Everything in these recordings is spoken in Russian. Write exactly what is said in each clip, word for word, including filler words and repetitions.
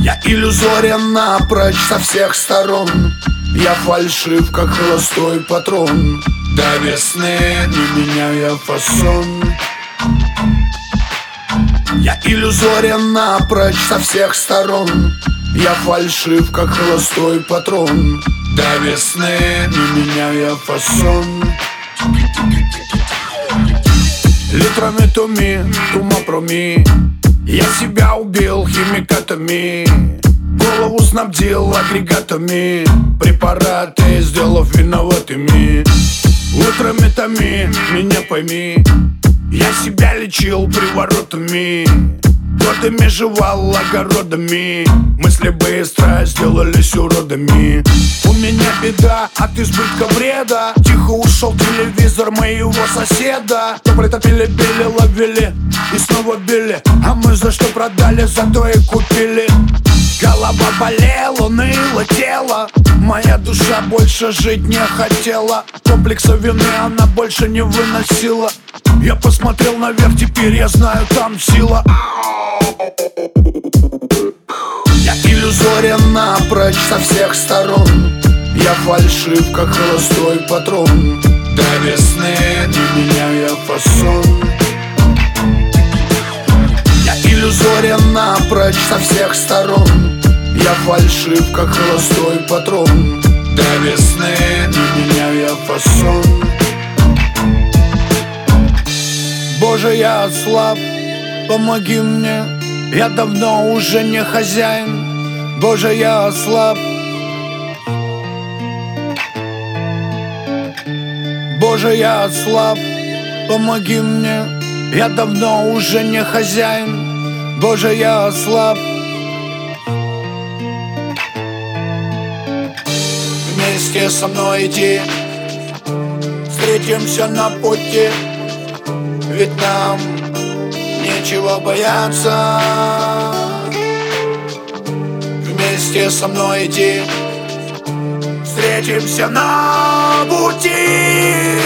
Я иллюзорен напрочь со всех сторон. Я фальшив, как холостой патрон. До весны не меняя фасон. Я иллюзорен напрочь со всех сторон. Я фальшив, как холостой патрон. До весны не меняя фасон. Литрами туми, тума проми. Я себя убил химикатами, голову снабдил агрегатами, препараты сделав виноватыми. Утрами томи, меня пойми, я себя лечил приворотами, годами жевал огородами, мысли быстро сделались уродами. У меня беда от избытка вреда. Тихо ушел телевизор моего соседа. То притопили, били, ловили и снова били, а мы за что продали, зато и купили. Голова болела, ныло тело, моя душа больше жить не хотела. Комплекса вины она больше не выносила. Я посмотрел наверх, теперь я знаю, там сила. Я иллюзорен напрочь со всех сторон. Я фальшив, как холостой патрон. До весны не меняя фасон. Я иллюзорен напрочь со всех сторон. Я фальшив, как холостой патрон. До весны не меняя фасон. Боже, я слаб, помоги мне, я давно уже не хозяин. Боже, я слаб. Боже, я слаб, помоги мне, я давно уже не хозяин. Боже, я слаб. Вместе со мной иди, встретимся на пути, ведь нам нечего бояться. Вместе со мной иди, встретимся на пути.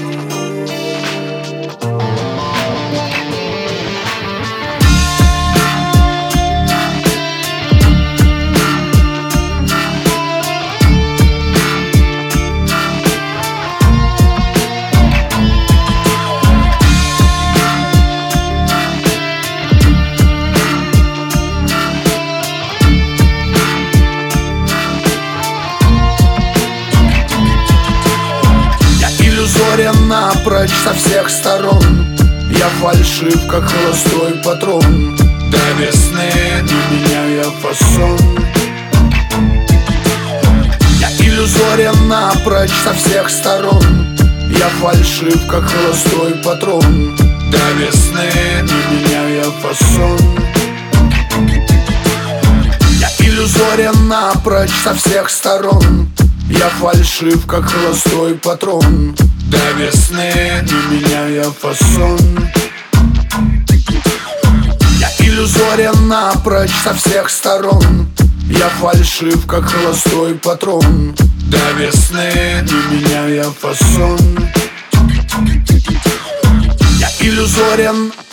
Напрочь со всех сторон. Я фальшив, как холостой патрон. До весны не меняя фасон. Я иллюзорен напрочь со всех сторон. Я фальшив, как холостой патрон. До весны не меняя фасон. Я иллюзорен напрочь со всех сторон. Я фальшив, как холостой патрон. До весны не меняя фасон. Я иллюзорен напрочь со всех сторон. Я фальшив, как холостой патрон. До весны не меняя фасон. Я иллюзорен.